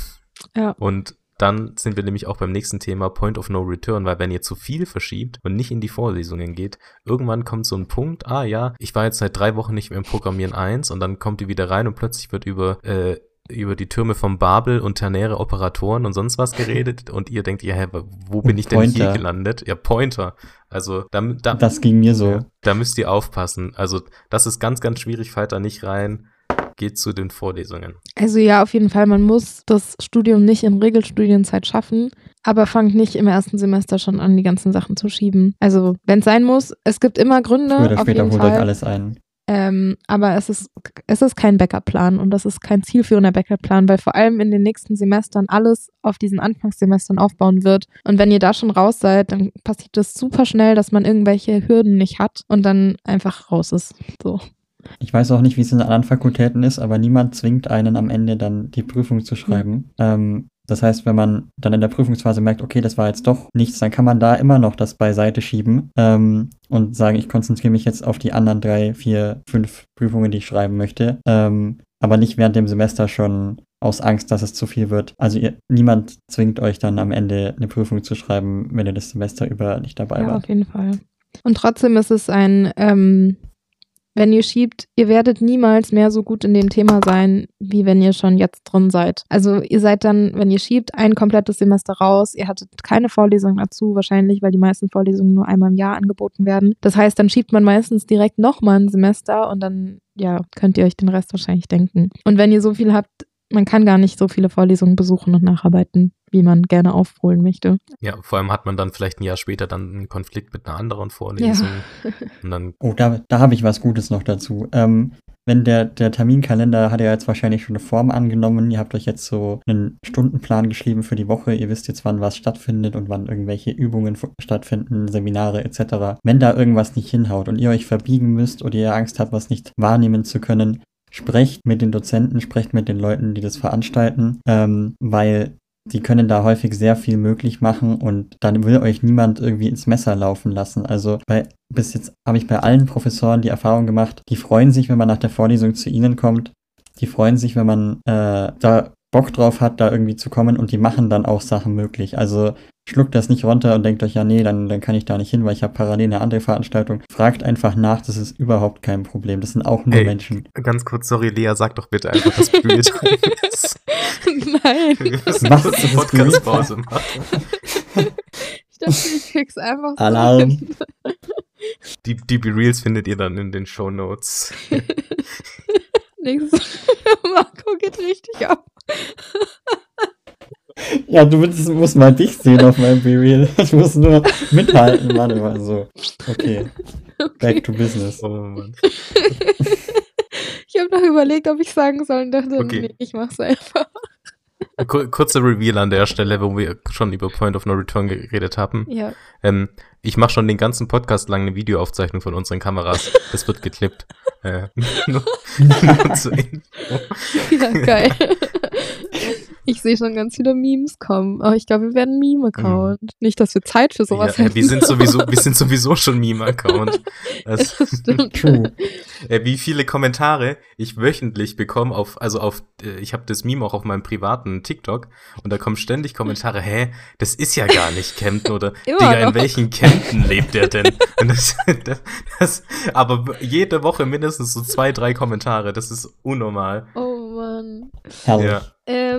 Ja. Und dann sind wir nämlich auch beim nächsten Thema Point of No Return, weil wenn ihr zu viel verschiebt und nicht in die Vorlesungen geht, irgendwann kommt so ein Punkt, ich war jetzt seit 3 Wochen nicht mehr im Programmieren 1 und dann kommt ihr wieder rein und plötzlich wird über die Türme von Babel und ternäre Operatoren und sonst was geredet und ihr denkt, wo bin ich denn hier gelandet? Ja, Pointer. Also das ging mir so. Ja, da müsst ihr aufpassen. Also das ist ganz, ganz schwierig, fallt da nicht rein. Geht zu den Vorlesungen. Also ja, auf jeden Fall, man muss das Studium nicht in Regelstudienzeit schaffen, aber fangt nicht im ersten Semester schon an, die ganzen Sachen zu schieben. Also, wenn es sein muss, es gibt immer Gründe. Früher oder auf später jeden holt Fall. euch alles ein. Aber es ist kein Backup-Plan und das ist kein zielführender Backup-Plan, weil vor allem in den nächsten Semestern alles auf diesen Anfangssemestern aufbauen wird. Und wenn ihr da schon raus seid, dann passiert das super schnell, dass man irgendwelche Hürden nicht hat und dann einfach raus ist. So. Ich weiß auch nicht, wie es in anderen Fakultäten ist, aber niemand zwingt einen am Ende dann die Prüfung zu schreiben. Das heißt, wenn man dann in der Prüfungsphase merkt, okay, das war jetzt doch nichts, dann kann man da immer noch das beiseite schieben und sagen, ich konzentriere mich jetzt auf die anderen 3, 4, 5 Prüfungen, die ich schreiben möchte, aber nicht während dem Semester schon aus Angst, dass es zu viel wird. Also niemand zwingt euch dann am Ende eine Prüfung zu schreiben, wenn ihr das Semester über nicht dabei wart. Ja, auf jeden Fall. Und trotzdem ist es ein wenn ihr schiebt, ihr werdet niemals mehr so gut in dem Thema sein, wie wenn ihr schon jetzt drin seid. Also ihr seid dann, wenn ihr schiebt, ein komplettes Semester raus. Ihr hattet keine Vorlesung dazu, wahrscheinlich, weil die meisten Vorlesungen nur einmal im Jahr angeboten werden. Das heißt, dann schiebt man meistens direkt nochmal ein Semester und dann, ja, könnt ihr euch den Rest wahrscheinlich denken. Und wenn ihr so viel habt, man kann gar nicht so viele Vorlesungen besuchen und nacharbeiten, wie man gerne aufholen möchte. Ja, vor allem hat man dann vielleicht ein Jahr später dann einen Konflikt mit einer anderen Vorlesung. Ja. Und dann, Da habe ich was Gutes noch dazu. Wenn der Terminkalender hat ja jetzt wahrscheinlich schon eine Form angenommen. Ihr habt euch jetzt so einen Stundenplan geschrieben für die Woche. Ihr wisst jetzt, wann was stattfindet und wann irgendwelche Übungen stattfinden, Seminare etc. Wenn da irgendwas nicht hinhaut und ihr euch verbiegen müsst oder ihr Angst habt, was nicht wahrnehmen zu können, sprecht mit den Dozenten, sprecht mit den Leuten, die das veranstalten, weil die können da häufig sehr viel möglich machen und dann will euch niemand irgendwie ins Messer laufen lassen. Also bis jetzt habe ich bei allen Professoren die Erfahrung gemacht, die freuen sich, wenn man nach der Vorlesung zu ihnen kommt. Die freuen sich, wenn man da Bock drauf hat, da irgendwie zu kommen und die machen dann auch Sachen möglich. Also schluckt das nicht runter und denkt euch, ja nee, dann kann ich da nicht hin, weil ich habe parallel eine andere Veranstaltung. Fragt einfach nach, das ist überhaupt kein Problem. Das sind auch nur Menschen. Ganz kurz, sorry, Lea, sag doch bitte einfach, dass Bügel dran ist. Nein. Wir müssen Was? kurz eine Podcast-Pause machen. Ich dachte, ich krieg's einfach so Alarm. hin. Die Be-Reals findet ihr dann in den Shownotes. Nächstes Marco geht richtig ab. Ja, du musst mal dich sehen auf meinem B-Reel. Ich muss nur mithalten. Warte mal so. Okay. Back to business. Oh Mann. Ich habe noch überlegt, ob ich sagen soll und dachte, Okay. nee, ich mach's einfach. Kurzer Reveal an der Stelle, wo wir schon über Point of No Return geredet haben. Ja. Ich mache schon den ganzen Podcast lang eine Videoaufzeichnung von unseren Kameras. Das wird geklippt. Nur zur Info. Ja, geil. Ich sehe schon ganz viele Memes kommen. Aber ich glaube, wir werden Meme-Account. Nicht, dass wir Zeit für sowas Ja, hätten. wir sind sowieso schon Meme-Account. Das stimmt. True. Wie viele Kommentare ich wöchentlich bekomme ich habe das Meme auch auf meinem privaten TikTok und da kommen ständig Kommentare, das ist ja gar nicht Kempten oder Immer Digga, noch. in welchen Kempten lebt der denn? Und aber jede Woche mindestens so 2-3 Kommentare, das ist unnormal. Oh Mann. Herrlich. Ja.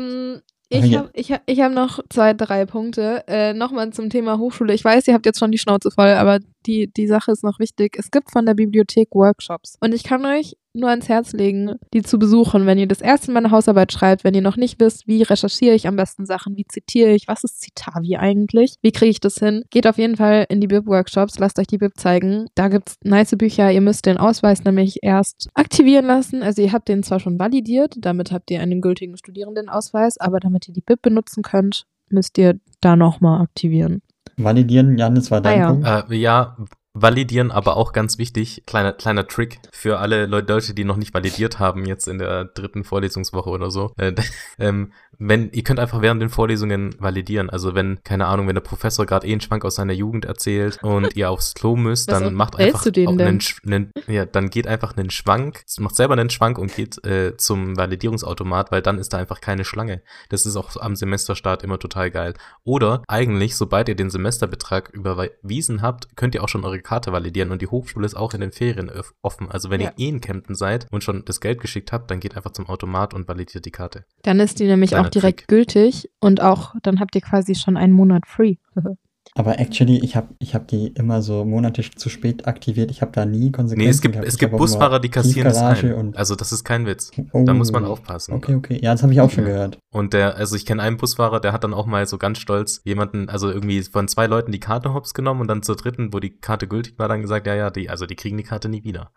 Ich hab noch 2-3 Punkte. Nochmal zum Thema Hochschule. Ich weiß, ihr habt jetzt schon die Schnauze voll, aber die Sache ist noch wichtig. Es gibt von der Bibliothek Workshops. Und ich kann euch nur ans Herz legen, die zu besuchen, wenn ihr das erste Mal eine Hausarbeit schreibt, wenn ihr noch nicht wisst, wie recherchiere ich am besten Sachen, wie zitiere ich, was ist Citavi eigentlich, wie kriege ich das hin, geht auf jeden Fall in die Bib-Workshops, lasst euch die Bib zeigen. Da gibt's nice Bücher, ihr müsst den Ausweis nämlich erst aktivieren lassen, also ihr habt den zwar schon validiert, damit habt ihr einen gültigen Studierendenausweis, aber damit ihr die Bib benutzen könnt, müsst ihr da nochmal aktivieren. Validieren, Jan, das war dein ja. Punkt. Ja, validieren, aber auch ganz wichtig, kleiner Trick für alle Leute, die noch nicht validiert haben, jetzt in der 3. Vorlesungswoche oder so. Ihr könnt einfach während den Vorlesungen validieren. Also wenn der Professor gerade einen Schwank aus seiner Jugend erzählt und ihr aufs Klo müsst, Was dann macht erzählst einfach du denen auch dann geht einfach einen Schwank, macht selber einen Schwank und geht zum Validierungsautomat, weil dann ist da einfach keine Schlange. Das ist auch am Semesterstart immer total geil. Oder eigentlich, sobald ihr den Semesterbetrag überwiesen habt, könnt ihr auch schon eure Karte validieren und die Hochschule ist auch in den Ferien offen. Also wenn ihr in Kempten seid und schon das Geld geschickt habt, dann geht einfach zum Automat und validiert die Karte. Dann ist die nämlich Kleiner auch direkt Trick. gültig und auch, dann habt ihr quasi schon einen Monat free. Aber actually, ich hab die immer so monatlich zu spät aktiviert. Ich habe da nie Konsequenzen Nee, es gibt gehabt. Ich hab auch Busfahrer, immer die kassieren das Tiefgarage ein. und- Also das ist kein Witz. Oh. Da muss man aufpassen. Okay. Ja, das habe ich auch schon gehört. Und ich kenne einen Busfahrer, der hat dann auch mal so ganz stolz jemanden, also irgendwie von 2 Leuten die Karte hops genommen und dann zur dritten, wo die Karte gültig war, dann gesagt, die kriegen die Karte nie wieder.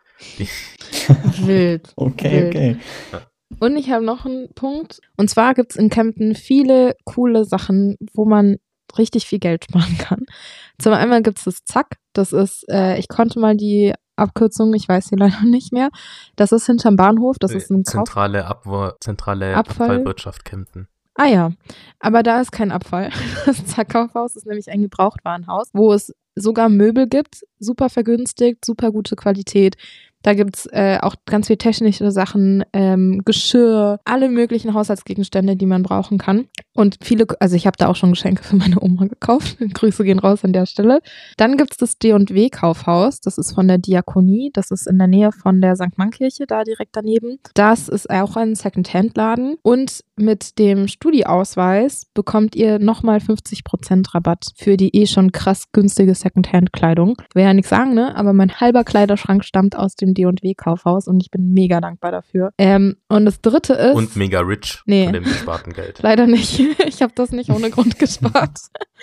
Wild. Okay. Und ich habe noch einen Punkt. Und zwar gibt's in Kempten viele coole Sachen, wo man richtig viel Geld sparen kann. Zum einen gibt's das Zack. Das ist, ich konnte mal die Abkürzung, ich weiß sie leider nicht mehr. Das ist hinterm Bahnhof. Das ist ein zentrale Abfallwirtschaft Kempten. Ah ja, aber da ist kein Abfall. Das Zack-Kaufhaus ist nämlich ein Gebrauchtwarenhaus, wo es sogar Möbel gibt, super vergünstigt, super gute Qualität. Da gibt's auch ganz viel technische Sachen, Geschirr, alle möglichen Haushaltsgegenstände, die man brauchen kann. Und also ich habe da auch schon Geschenke für meine Oma gekauft. Grüße gehen raus an der Stelle. Dann gibt's das D&W Kaufhaus. Das ist von der Diakonie. Das ist in der Nähe von der St. Mann-Kirche, da direkt daneben. Das ist auch ein Second-Hand-Laden. Und mit dem Studi-Ausweis bekommt ihr nochmal 50% Rabatt für die schon krass günstige Second-Hand-Kleidung. Will ja nichts sagen, ne? Aber mein halber Kleiderschrank stammt aus dem D&W Kaufhaus und ich bin mega dankbar dafür. Und das dritte ist... Und mega rich Nee. von dem gesparten Geld. Leider nicht. Ich habe das nicht ohne Grund gespart.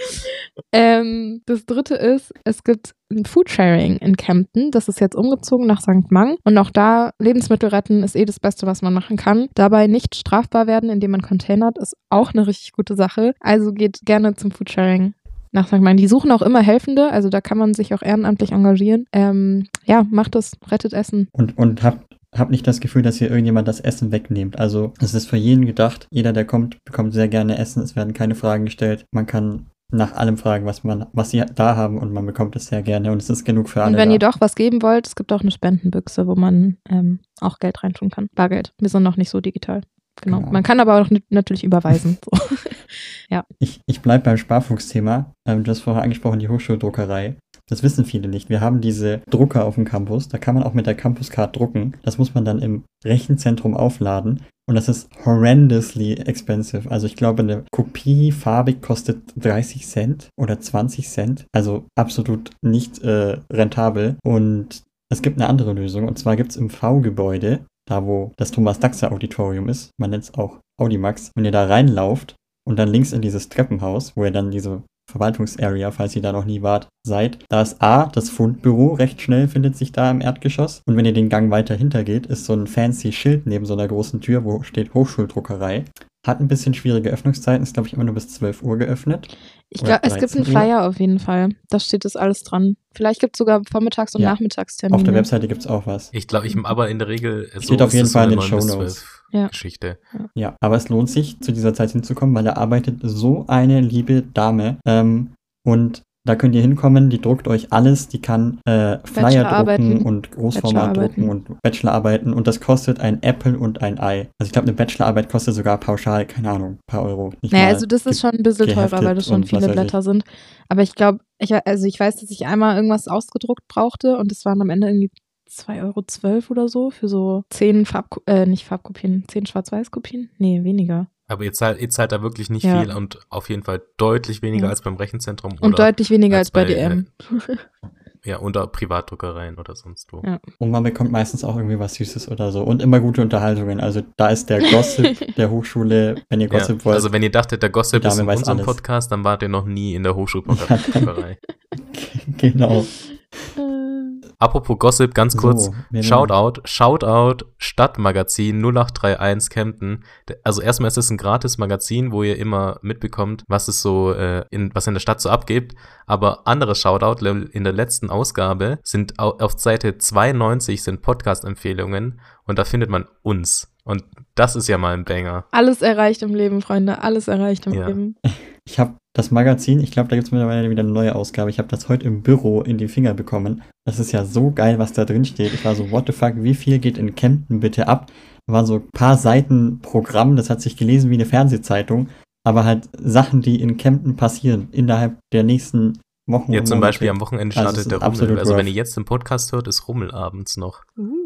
Das dritte ist, es gibt ein Foodsharing in Kempten. Das ist jetzt umgezogen nach St. Mang. Und auch da, Lebensmittel retten ist das Beste, was man machen kann. Dabei nicht strafbar werden, indem man containert, ist auch eine richtig gute Sache. Also geht gerne zum Foodsharing nach St. Mang. Die suchen auch immer Helfende, also da kann man sich auch ehrenamtlich engagieren. Ja, macht es, rettet Essen. Und hab nicht das Gefühl, dass hier irgendjemand das Essen wegnimmt. Also es ist für jeden gedacht. Jeder, der kommt, bekommt sehr gerne Essen. Es werden keine Fragen gestellt. Man kann nach allem fragen, was sie da haben und man bekommt es sehr gerne und es ist genug für alle. Und wenn da. ihr doch was geben wollt, es gibt auch eine Spendenbüchse, wo man auch Geld reintun kann. Bargeld. Wir sind noch nicht so digital. Genau. Man kann aber auch natürlich überweisen. So. Ja. Ich bleibe beim Sparfuchs-Thema. Du hast vorher angesprochen, die Hochschuldruckerei. Das wissen viele nicht. Wir haben diese Drucker auf dem Campus. Da kann man auch mit der Campus-Card drucken. Das muss man dann im Rechenzentrum aufladen. Und das ist horrendously expensive. Also ich glaube, eine Kopie farbig kostet 30 Cent oder 20 Cent. Also absolut nicht rentabel. Und es gibt eine andere Lösung. Und zwar gibt es im V-Gebäude, da wo das Thomas-Daxer-Auditorium ist, man nennt es auch Audimax, wenn ihr da reinlauft und dann links in dieses Treppenhaus, wo ihr dann diese Verwaltungsarea, falls ihr da noch nie wart, seid. Da ist das Fundbüro, recht schnell findet sich da im Erdgeschoss. Und wenn ihr den Gang weiter hintergeht, ist so ein fancy Schild neben so einer großen Tür, wo steht Hochschuldruckerei. Hat ein bisschen schwierige Öffnungszeiten, ist glaube ich immer nur bis 12 Uhr geöffnet. Ich glaube, es gibt einen Flyer auf jeden Fall. Da steht das alles dran. Vielleicht gibt es sogar Vormittags- und Nachmittagstermine. Auf der Webseite gibt es auch was. Ich glaube, aber in der Regel steht auf jeden Fall in den Shownotes. Geschichte. Ja, aber es lohnt sich, zu dieser Zeit hinzukommen, weil da arbeitet so eine liebe Dame. Und da könnt ihr hinkommen, die druckt euch alles, die kann Flyer drucken und Großformat drucken und Bachelorarbeiten und das kostet ein Äpfel und ein Ei. Also ich glaube, eine Bachelorarbeit kostet sogar pauschal, keine Ahnung, ein paar Euro. Naja, also das ist schon ein bisschen teurer, weil das schon viele Blätter sind. Aber ich glaube, ich weiß, dass ich einmal irgendwas ausgedruckt brauchte und es waren am Ende irgendwie 2,12 € oder so für so 10 nicht Farbkopien, 10 Schwarz-Weiß-Kopien? Nee, weniger. Aber ihr zahlt da wirklich nicht viel und auf jeden Fall deutlich weniger als beim Rechenzentrum. Und deutlich weniger als bei DM. Ja, unter Privatdruckereien oder sonst wo. Ja. Und man bekommt meistens auch irgendwie was Süßes oder so. Und immer gute Unterhaltungen. Also da ist der Gossip der Hochschule, wenn ihr Gossip wollt. Also wenn ihr dachtet, der Gossip ist in unserem Podcast, dann wart ihr noch nie in der Hochschuldruckerei. Genau. Apropos Gossip, ganz kurz, Shoutout, Stadtmagazin 0831 Kempten. Also erstmal ist es ein gratis Magazin, wo ihr immer mitbekommt, was es so was in der Stadt so abgeht. Aber anderes Shoutout, in der letzten Ausgabe sind auf Seite 92 sind Podcast-Empfehlungen und da findet man uns. Und das ist ja mal ein Banger. Alles erreicht im Leben, Freunde, alles erreicht im Leben. Ich habe das Magazin, ich glaube, da gibt es mittlerweile wieder eine neue Ausgabe. Ich habe das heute im Büro in die Finger bekommen. Das ist ja so geil, was da drin steht. Ich war so, what the fuck, wie viel geht in Kempten bitte ab? Da waren so ein paar Seiten Programm, das hat sich gelesen wie eine Fernsehzeitung. Aber halt Sachen, die in Kempten passieren, innerhalb der nächsten Wochen. Ja, zum Beispiel am Wochenende startet der Rummel. Also wenn ihr jetzt den Podcast hört, ist Rummel abends noch.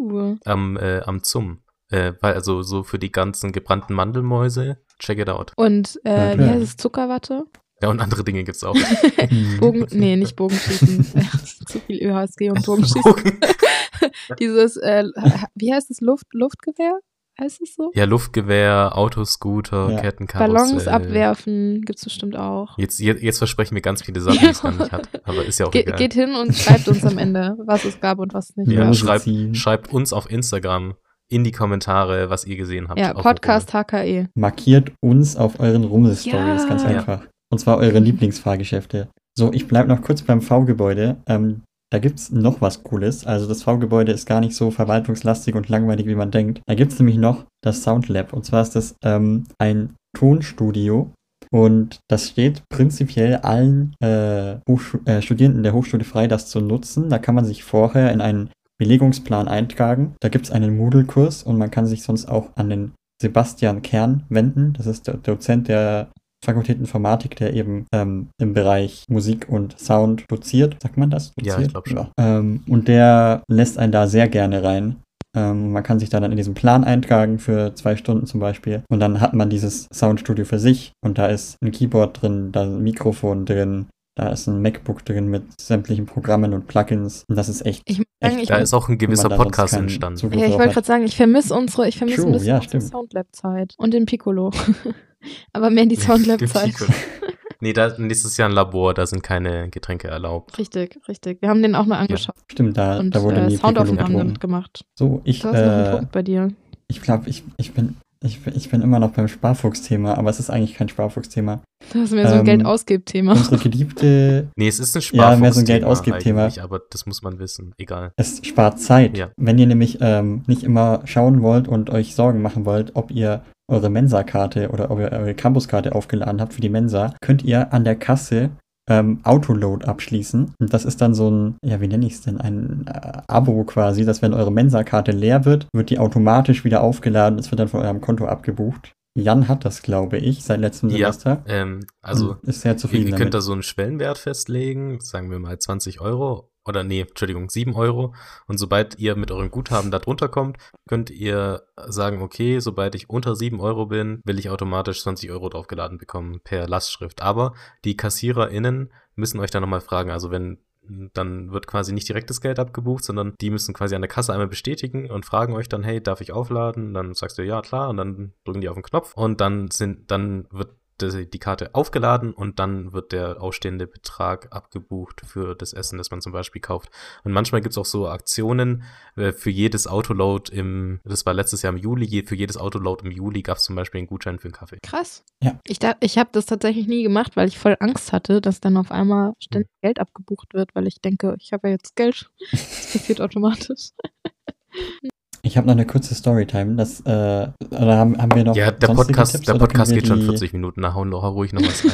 Am ZUM. Also so für die ganzen gebrannten Mandelmäuse, check it out. Und wie heißt es, Zuckerwatte? Ja, und andere Dinge gibt's auch. Nicht Bogenschießen. Zu viel ÖHSG und Bogenschießen. Dieses, wie heißt es, Luftgewehr? Heißt es so? Ja, Luftgewehr, Autoscooter, Kettenkarussell. Ballons abwerfen gibt's bestimmt auch. Jetzt versprechen wir ganz viele Sachen, die es gar nicht hat. Aber ist ja auch egal. Geht hin und schreibt uns am Ende, was es gab und was nicht. Ja, schreibt uns auf Instagram in die Kommentare, was ihr gesehen habt. Ja, Podcast HKE. Markiert uns auf euren Rummel-Stories, ganz einfach. Und zwar eure Lieblingsfahrgeschäfte. So, ich bleibe noch kurz beim V-Gebäude. Da gibt's noch was Cooles. Also das V-Gebäude ist gar nicht so verwaltungslastig und langweilig, wie man denkt. Da gibt's nämlich noch das Soundlab. Und zwar ist das ein Tonstudio. Und das steht prinzipiell allen Studierenden der Hochschule frei, das zu nutzen. Da kann man sich vorher in einen Belegungsplan eintragen. Da gibt's einen Moodle-Kurs und man kann sich sonst auch an den Sebastian Kern wenden. Das ist der Dozent, der Fakultät Informatik, der eben im Bereich Musik und Sound doziert. Sagt man das? Ja, Doziert? ich glaube schon. Ja. Und der lässt einen da sehr gerne rein. Man kann sich da dann in diesen Plan eintragen für 2 Stunden zum Beispiel. Und dann hat man dieses Soundstudio für sich. Und da ist ein Keyboard drin, da ist ein Mikrofon drin, da ist ein MacBook drin mit sämtlichen Programmen und Plugins. Und das ist echt. Ich muss sagen, echt Da ist auch ein gewisser wenn man da sonst Podcast keinen entstanden. Zugriff Ja, ich drauf wollte hat. gerade sagen, ich vermisse ein bisschen Ja, unsere stimmt. Soundlab-Zeit und den Piccolo. Aber mehr die Soundlab-Zeit. Nee, da nächstes Jahr ein Labor, da sind keine Getränke erlaubt. Richtig. Wir haben den auch mal angeschaut Stimmt, da und wurde nie Piccolo Soundaufnahmen getrunken. damit gemacht. So, ich Du hast noch einen Punkt bei dir. glaube, ich bin immer noch beim Sparfuchs-Thema, aber es ist eigentlich kein Sparfuchs-Thema. Du hast mir so ein Geld-Ausgib-Thema. Unsere geliebte, Nee, es ist ein Ja, mehr so Sparfuchs-Thema ein Geld-Ausgib-Thema. eigentlich, aber das muss man wissen. Egal. es spart Zeit. Ja. Wenn ihr nämlich nicht immer schauen wollt und euch Sorgen machen wollt, ob ihr eure Mensa-Karte oder ob ihr eure Campus-Karte aufgeladen habt für die Mensa, könnt ihr an der Kasse Autoload abschließen. Und das ist dann so ein, ja, wie nenne ich es denn? Ein Abo quasi, dass wenn eure Mensa-Karte leer wird, wird die automatisch wieder aufgeladen. Es wird dann von eurem Konto abgebucht. Jan hat das, glaube ich, seit letztem Semester. Also, Und ist sehr zufrieden ihr damit. könnt da so einen Schwellenwert festlegen, sagen wir mal 20 Euro. Oder nee, Entschuldigung, 7 Euro. Und sobald ihr mit eurem Guthaben da drunter kommt, könnt ihr sagen, okay, sobald ich unter 7 Euro bin, will ich automatisch 20 Euro draufgeladen bekommen per Lastschrift. Aber die KassiererInnen müssen euch dann nochmal fragen, also dann wird quasi nicht direkt das Geld abgebucht, sondern die müssen quasi an der Kasse einmal bestätigen und fragen euch dann, hey, darf ich aufladen? Dann sagst du, ja, klar, und dann drücken die auf den Knopf und dann wird die Karte aufgeladen und dann wird der ausstehende Betrag abgebucht für das Essen, das man zum Beispiel kauft. Und manchmal gibt es auch so Aktionen für jedes Autoload das war letztes Jahr im Juli, für jedes Autoload im Juli gab es zum Beispiel einen Gutschein für einen Kaffee. Krass. Ja. Ich habe das tatsächlich nie gemacht, weil ich voll Angst hatte, dass dann auf einmal ständig Geld abgebucht wird, weil ich denke, ich habe ja jetzt Geld. Das passiert automatisch. Ich habe noch eine kurze Storytime. Oder haben wir noch Ja, der sonstige Podcast, Tipps, der oder Podcast können geht wir schon 40 Minuten, da hauen doch ruhig noch was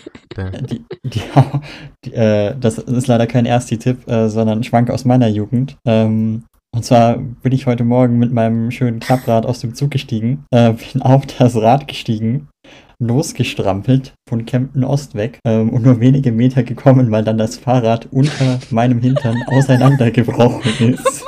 rein. Das ist leider kein Ersti-Tipp, sondern ein Schwank aus meiner Jugend. Und zwar bin ich heute Morgen mit meinem schönen Klapprad aus dem Zug gestiegen, bin auf das Rad gestiegen, losgestrampelt von Kempten Ost weg und nur wenige Meter gekommen, weil dann das Fahrrad unter meinem Hintern auseinandergebrochen ist.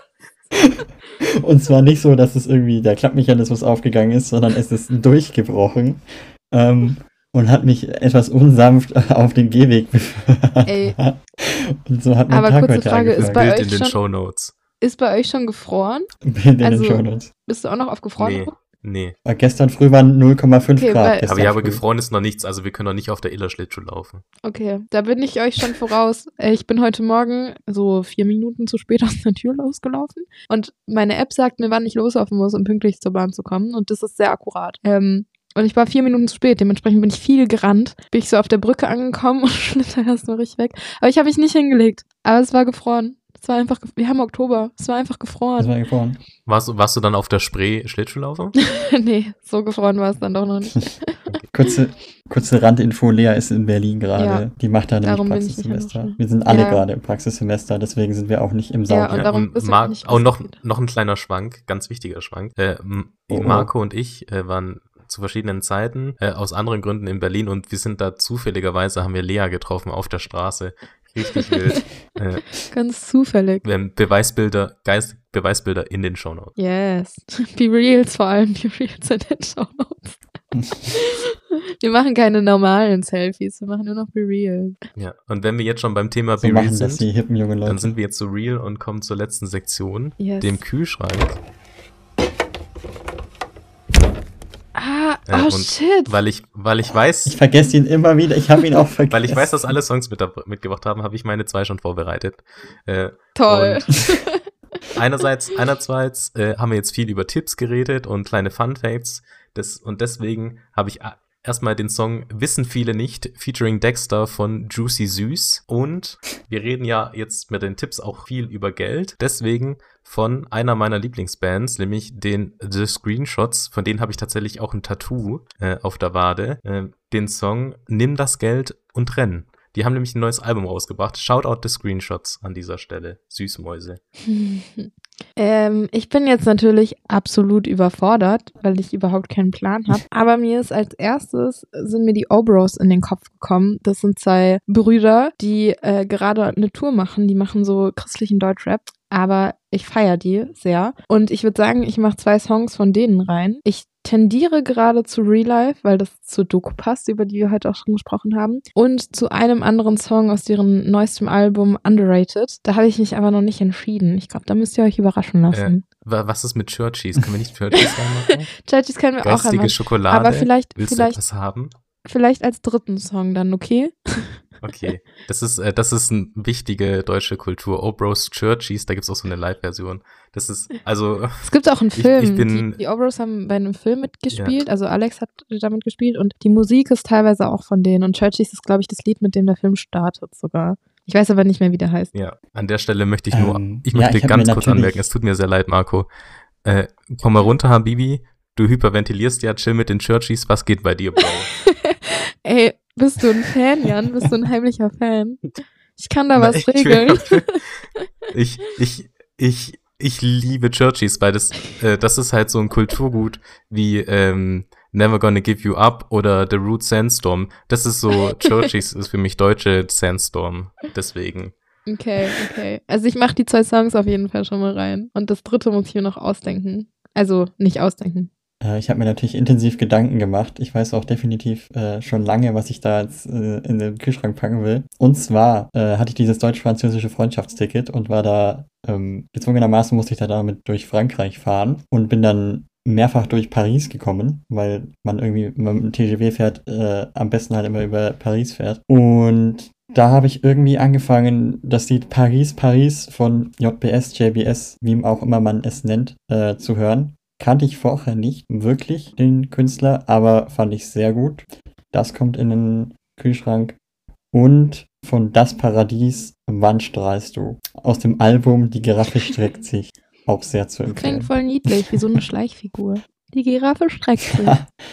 Und zwar nicht so, dass es irgendwie der Klappmechanismus aufgegangen ist, sondern es ist durchgebrochen und hat mich etwas unsanft auf den Gehweg befördert. Ey. Und so hat mein Aber Tag kurze heute Frage, angefangen. ist bei Bild euch in den schon- Shownotes. Ist bei euch schon gefroren? Bild in also- den Shownotes. Bist du auch noch auf gefroren? Nee. Gestern früh waren 0,5 Okay, Grad. weil- gestern Aber früh. gefroren ist noch nichts, also wir können noch nicht auf der Iller-Schlittschuh laufen. Okay, da bin ich euch schon voraus. Ich bin heute Morgen so 4 Minuten zu spät aus der Tür losgelaufen und meine App sagt mir, wann ich loslaufen muss, um pünktlich zur Bahn zu kommen und das ist sehr akkurat. Und ich war 4 Minuten zu spät, dementsprechend bin ich viel gerannt. Bin ich so auf der Brücke angekommen und schlitter erst mal richtig weg. Aber ich habe mich nicht hingelegt. Aber es war gefroren. Es war einfach, wir haben Oktober. Es war einfach Das gefroren. war gefroren. Warst du dann auf der Spree Schlittschuhlaufer? Nee, so gefroren war es dann doch noch nicht. Kurze Randinfo, Lea ist in Berlin gerade. Ja. Die macht da nämlich Darum bin ich nicht Praxissemester. in der Wir sind alle Ja. gerade im Praxissemester, deswegen sind wir auch nicht im Ja, Saal. und darum ist Mar- nicht oh, noch passiert. ein kleiner Schwank, ganz wichtiger Schwank. Oh. Marco und ich waren zu verschiedenen Zeiten aus anderen Gründen in Berlin und wir sind da zufälligerweise, haben wir Lea getroffen auf der Straße. Richtig wild. Ganz zufällig. Beweisbilder in den Shownotes. Yes. Be Reals vor allem. Be Reals in den Shownotes. Wir machen keine normalen Selfies, wir machen nur noch Be Real. Ja, und wenn wir jetzt schon beim Thema So Be Real machen das sind, die hippen jungen Leute. dann sind wir jetzt so real und kommen zur letzten Sektion, Yes. dem Kühlschrank. Oh und shit. Weil ich weiß, Ich vergesse ihn immer wieder, ich habe ihn auch vergessen. weil ich weiß, dass alle Songs mitgebracht haben, habe ich meine 2 schon vorbereitet. Toll. Einerseits haben wir jetzt viel über Tipps geredet und kleine Fun Facts. Und deswegen habe ich erstmal den Song Wissen viele nicht, featuring Dexter von Juicy Süß. Und wir reden ja jetzt mit den Tipps auch viel über Geld. Deswegen von einer meiner Lieblingsbands, nämlich den The Screenshots, von denen habe ich tatsächlich auch ein Tattoo auf der Wade, den Song Nimm das Geld und renn. Die haben nämlich ein neues Album rausgebracht. Shoutout The Screenshots an dieser Stelle. Süßmäuse. Ich bin jetzt natürlich absolut überfordert, weil ich überhaupt keinen Plan habe. Aber mir ist als erstes, sind mir die Obros in den Kopf gekommen. Das sind 2 Brüder, die gerade eine Tour machen. Die machen so christlichen Deutschrap. Aber ich feiere die sehr. Und ich würde sagen, ich mache 2 Songs von denen rein. Ich tendiere gerade zu Real Life, weil das zur Doku passt, über die wir heute auch schon gesprochen haben. Und zu einem anderen Song aus deren neuestem Album Underrated. Da habe ich mich aber noch nicht entschieden. Ich glaube, da müsst ihr euch überraschen lassen. Was ist mit Churchies? Können wir nicht Churchies reinmachen? Churchies können wir auch Geistige einmal. Schokolade. Aber vielleicht Willst du etwas haben? Vielleicht als 3. Song dann, okay? Okay, das ist eine wichtige deutsche Kultur. Obros Churchies, da gibt's auch so eine Live-Version. Das ist, also... Es gibt auch einen Film. bin, die Obros haben bei einem Film mitgespielt, also Alex hat damit gespielt und die Musik ist teilweise auch von denen und Churchies ist, glaube ich, das Lied, mit dem der Film startet sogar. Ich weiß aber nicht mehr, wie der heißt. Ja, an der Stelle möchte ich möchte ganz kurz anmerken, es tut mir sehr leid, Marco. Komm mal runter, Habibi, du hyperventilierst ja, chill mit den Churchies, was geht bei dir, Bro? Ey, bist du ein Fan, Jan? Bist du ein heimlicher Fan? Ich kann da was regeln. Ich liebe Churchies, weil das ist halt so ein Kulturgut wie Never Gonna Give You Up oder The Root Sandstorm. Das ist so, Churchies ist für mich deutsche Sandstorm, deswegen. Okay. Also ich mache die 2 Songs auf jeden Fall schon mal rein. Und das 3. muss ich mir noch ausdenken. Also nicht ausdenken. Ich habe mir natürlich intensiv Gedanken gemacht. Ich weiß auch definitiv schon lange, was ich da jetzt in den Kühlschrank packen will. Und zwar hatte ich dieses deutsch-französische Freundschaftsticket und war da, gezwungenermaßen musste ich da damit durch Frankreich fahren und bin dann mehrfach durch Paris gekommen, weil man irgendwie, wenn man mit dem TGV fährt, am besten halt immer über Paris fährt. Und da habe ich irgendwie angefangen, das Lied Paris, Paris von JBS, JBS, wie auch immer man es nennt, zu hören. Kannte ich vorher nicht wirklich, den Künstler, aber fand ich sehr gut. Das kommt in den Kühlschrank. Und von Das Paradies, Wann strahlst du? Aus dem Album Die Giraffe streckt sich. Auch sehr zu empfehlen. Klingt voll niedlich, wie so eine Schleichfigur. Die Giraffe streckt sich.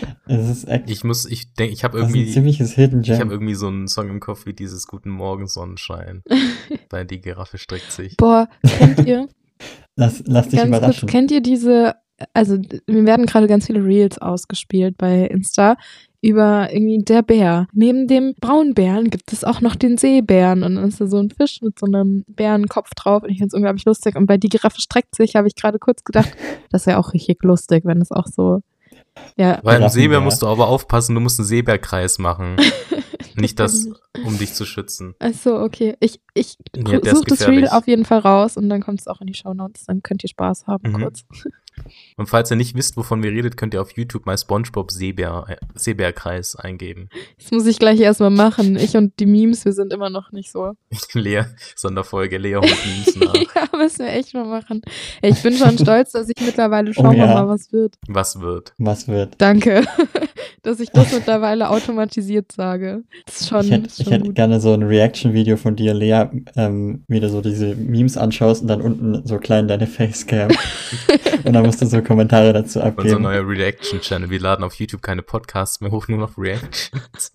Es ist echt. Ich habe irgendwie. Ein ziemliches Hidden Gem. Ich habe irgendwie so einen Song im Kopf wie dieses Guten Morgen Sonnenschein. Weil die Giraffe streckt sich. Boah, kennt ihr? Lass dich ganz überraschen. Kurz, kennt ihr diese, also mir werden gerade ganz viele Reels ausgespielt bei Insta über irgendwie der Bär. Neben dem Braunbären gibt es auch noch den Seebären und dann ist da so ein Fisch mit so einem Bärenkopf drauf und ich finde es unglaublich lustig und bei Die Giraffe streckt sich, habe ich gerade kurz gedacht, das wäre auch richtig lustig, wenn es auch so, ja. Weil im Seebär musst du aber aufpassen, du musst einen Seebärkreis machen. Nicht das, um dich zu schützen. Ach so, okay. Ich Ja, suche das Reel auf jeden Fall raus und dann kommt es auch in die Shownotes. Dann könnt ihr Spaß haben kurz. Und falls ihr nicht wisst, wovon wir redet, könnt ihr auf YouTube mal SpongeBob Seebärkreis eingeben. Das muss ich gleich erstmal machen. Ich und die Memes, wir sind immer noch nicht so. Sonderfolge, Lea holt Memes nach. Ja, müssen wir echt mal machen. Ich bin schon stolz, dass ich mittlerweile schaue mal, was wird. Was wird? Danke, dass ich das mittlerweile automatisiert sage. Das ist schon, ich hätte gerne so ein Reaction-Video von dir, Lea, wie du so diese Memes anschaust und dann unten so klein deine Facecam. Und dann musst du so Kommentare dazu abgeben. Unser neuer Reaction-Channel. Wir laden auf YouTube keine Podcasts mehr hoch, nur noch Reactions.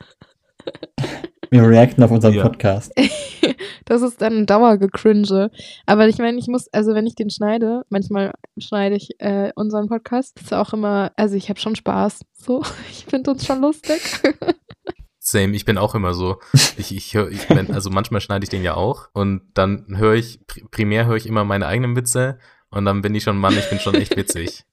Wir reacten auf unseren Podcast. Das ist dann Dauergecringe. Aber ich meine, also wenn ich den schneide, manchmal schneide ich unseren Podcast, ist auch immer, also ich habe schon Spaß. So, ich finde uns schon lustig. Same, ich bin auch immer so. Also manchmal schneide ich den ja auch und dann primär höre ich immer meine eigenen Witze und dann bin ich schon, Mann, ich bin schon echt witzig.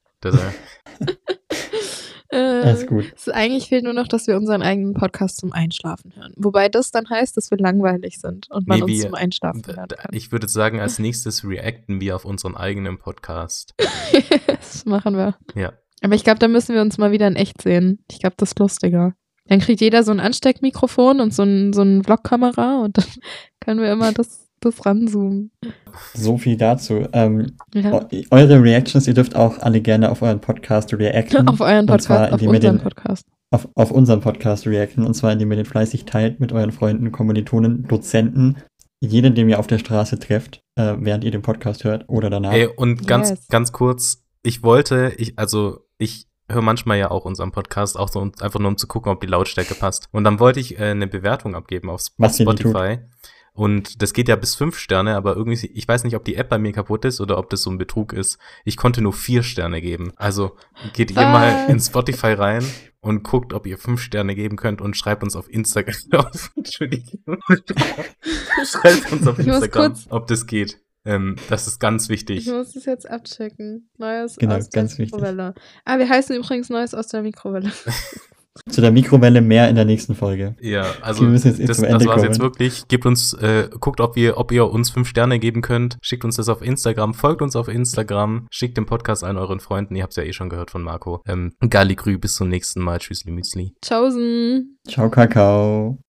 Alles gut. Eigentlich fehlt nur noch, dass wir unseren eigenen Podcast zum Einschlafen hören. Wobei das dann heißt, dass wir langweilig sind und man uns zum Einschlafen hören kann. Ich würde sagen, als nächstes reacten wir auf unseren eigenen Podcast. Das machen wir. Ja. Aber ich glaube, da müssen wir uns mal wieder in echt sehen. Ich glaube, das ist lustiger. Dann kriegt jeder so ein Ansteckmikrofon und so ein Vlogkamera und dann können wir immer das ranzoomen. So viel dazu. Eure Reactions, ihr dürft auch alle gerne auf euren Podcast reacten. Auf euren Podcast, auf unseren Podcast. Auf unseren Podcast reacten, und zwar indem ihr den fleißig teilt mit euren Freunden, Kommilitonen, Dozenten, jeden, den ihr auf der Straße trefft, während ihr den Podcast hört oder danach. Ey, und ganz kurz, ich höre manchmal ja auch unseren Podcast, auch so einfach nur um zu gucken, ob die Lautstärke passt. Und dann wollte ich eine Bewertung abgeben auf Spotify. Und das geht ja bis 5 Sterne, aber irgendwie, ich weiß nicht, ob die App bei mir kaputt ist oder ob das so ein Betrug ist. Ich konnte nur 4 Sterne geben. Also geht ihr mal in Spotify rein und guckt, ob ihr 5 Sterne geben könnt und schreibt uns auf Instagram. Entschuldigung. Schreibt uns auf Instagram, ob das geht. Das ist ganz wichtig. Ich muss das jetzt abchecken. Neues Genau, aus der ganz wichtig. Mikrowelle. Wir heißen übrigens Neues aus der Mikrowelle. Zu der Mikrowelle mehr in der nächsten Folge. Ja, also Wir müssen jetzt das zum Ende war's kommen. jetzt wirklich. Gebt uns, guckt, ob ihr uns 5 Sterne geben könnt. Schickt uns das auf Instagram, folgt uns auf Instagram, schickt den Podcast allen euren Freunden. Ihr habt's ja eh schon gehört von Marco. Galligrü, bis zum nächsten Mal. Tschüssli, Müsli. Tschaußen. Ciao, Kakao.